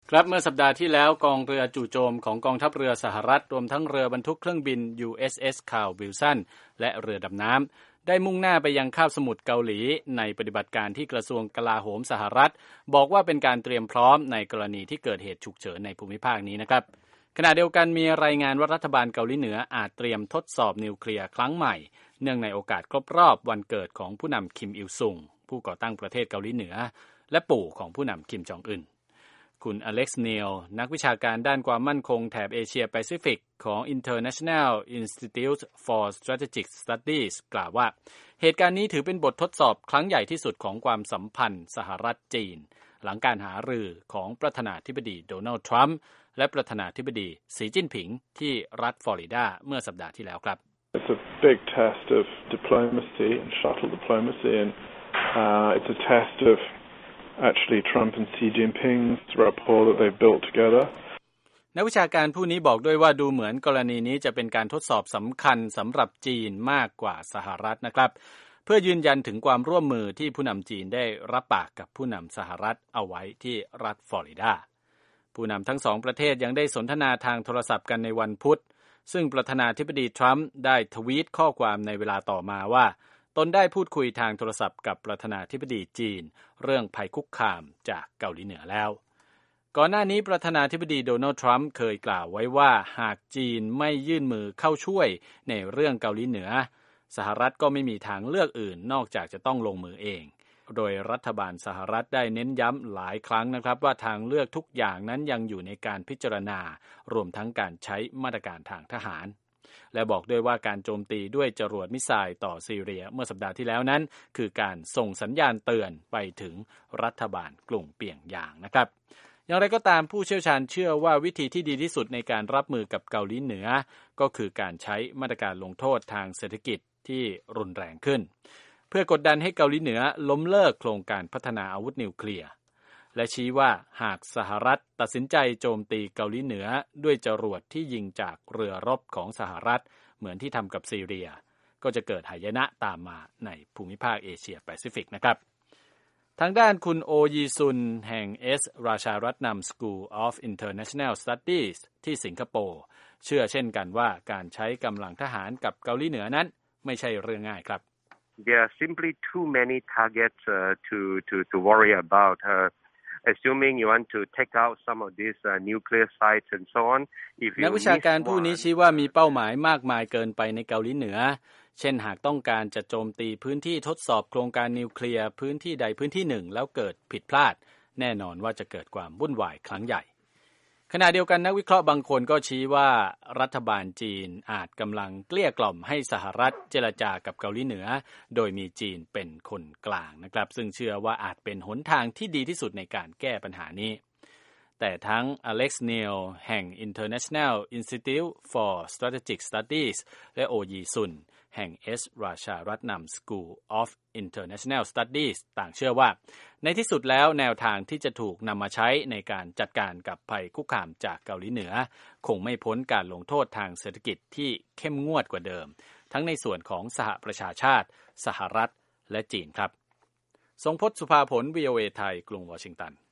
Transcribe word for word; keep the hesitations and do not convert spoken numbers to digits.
ครับเมื่อสัปดาห์ที่แล้วกองเรือจู่โจมของกองทัพเรือสหรัฐรวมทั้งเรือบรรทุกเครื่องบิน ยู เอส เอส Carl Wilson และเรือดำน้ำได้มุ่งหน้าไปยังคาบสมุทรเกาหลีในปฏิบัติการที่กระทรวงกลาโหมสหรัฐบอกว่าเป็นการเตรียมพร้อมในกรณีที่เกิดเหตุฉุกเฉินในภูมิภาคนี้นะครับขณะเดียวกันมีรายงานว่ารัฐบาลเกาหลีเหนืออาจเตรียมทดสอบนิวเคลียร์ครั้งใหม่เนื่องในโอกาสครบรอบวันเกิดของผู้นำคิมอิลซุงผู้ก่อตั้งประเทศเกาหลีเหนือและปู่ของผู้นำคิมจองอึนคุณอเล็กซ์เนียลนักวิชาการด้านความมั่นคงแถบเอเชียแปซิฟิกของ International Institute for Strategic Studies กล่าวว่าเหตุการณ์นี้ถือเป็นบททดสอบครั้งใหญ่ที่สุดของความสัมพันธ์สหรัฐจีนหลังการหารือของประธานาธิบดีโดนัลด์ทรัมป์และประธานาธิบดีสีจิ้นผิงที่รัฐฟลอริดาเมื่อสัปดาห์ที่แล้วครับ It's a big test of diplomacy and shuttle diplomacy and uh, it's a test of actually Trump and Xi Jinping's rapport that they've built together นักวิชาการผู้นี้บอกด้วยว่าดูเหมือนกรณีนี้จะเป็นการทดสอบสำคัญสำหรับจีนมากกว่าสหรัฐนะครับเพื่อยืนยันถึงความร่วมมือที่ผู้นำจีนได้รับปากกับผู้นำสหรัฐเอาไว้ที่รัฐฟลอริดาผู้นำทั้งสองประเทศยังได้สนทนาทางโทรศัพท์กันในวันพุธซึ่งประธานาธิบดีทรัมป์ได้ทวีตข้อความในเวลาต่อมาว่าตนได้พูดคุยทางโทรศัพท์กับประธานาธิบดีจีนเรื่องภัยคุกคามจากเกาหลีเหนือแล้วก่อนหน้านี้ประธานาธิบดีโดนัลด์ทรัมป์เคยกล่าวไว้ว่าหากจีนไม่ยื่นมือเข้าช่วยในเรื่องเกาหลีเหนือสหรัฐก็ไม่มีทางเลือกอื่นนอกจากจะต้องลงมือเองโดยรัฐบาลสหรัฐได้เน้นย้ำหลายครั้งนะครับว่าทางเลือกทุกอย่างนั้นยังอยู่ในการพิจารณารวมทั้งการใช้มาตรการทางทหารและบอกด้วยว่าการโจมตีด้วยจรวดมิสไซล์ต่อซีเรียเมื่อสัปดาห์ที่แล้วนั้นคือการส่งสัญญาณเตือนไปถึงรัฐบาลกรุงเปียงยางนะครับอย่างไรก็ตามผู้เชี่ยวชาญเชื่อว่าวิธีที่ดีที่สุดในการรับมือกับเกาหลีเหนือก็คือการใช้มาตรการลงโทษทางเศรษฐกิจที่รุนแรงขึ้นเพื่อกดดันให้เกาหลีเหนือล้มเลิกโครงการพัฒนาอาวุธนิวเคลียร์และชี้ว่าหากสหรัฐตัดสินใจโจมตีเกาหลีเหนือด้วยจรวดที่ยิงจากเรือรบของสหรัฐเหมือนที่ทำกับซีเรียก็จะเกิดหายนะตามมาในภูมิภาคเอเชียแปซิฟิกนะครับทางด้านคุณโอยีซุนแห่ง S ราชารัตนัม School of International Studies ที่สิงคโปร์เชื่อเช่นกันว่าการใช้กำลังทหารกับเกาหลีเหนือนั้นไม่ใช่เรื่องง่ายครับ There are simply too many targets uh, to to to worry about. Uh, assuming you want to take out some of these uh, nuclear sites and so on. If you นักวิชาการผู้นี้ชี้ว่ามีเป้าหมายมากมายเกินไปในเกาหลีเหนือเช่นหากต้องการจะโจมตีพื้นที่ทดสอบโครงการนิวเคลียร์พื้นที่ใดพื้นที่หนึ่งแล้วเกิดผิดพลาดแน่นอนว่าจะเกิดความวุ่นวายครั้งใหญ่ขณะเดียวกันนักวิเคราะห์บางคนก็ชี้ว่ารัฐบาลจีนอาจกำลังเกลี้ยกล่อมให้สหรัฐเจรจากับเกาหลีเหนือโดยมีจีนเป็นคนกลางนะครับซึ่งเชื่อว่าอาจเป็นหนทางที่ดีที่สุดในการแก้ปัญหานี้แต่ทั้งอเล็กซ์เนียลแห่ง International Institute for Strategic Studies และโอยีซุนแห่ง S ราชารัตนัม School of International Studies ต่างเชื่อว่าในที่สุดแล้วแนวทางที่จะถูกนำมาใช้ในการจัดการกับภัยคุกคามจากเกาหลีเหนือคงไม่พ้นการลงโทษทางเศรษฐกิจที่เข้มงวดกว่าเดิมทั้งในส่วนของสหประชาชาติสหรัฐและจีนครับทรงพจน์ สุภาผล วี โอ เอ ไทยกรุงวอชิงตัน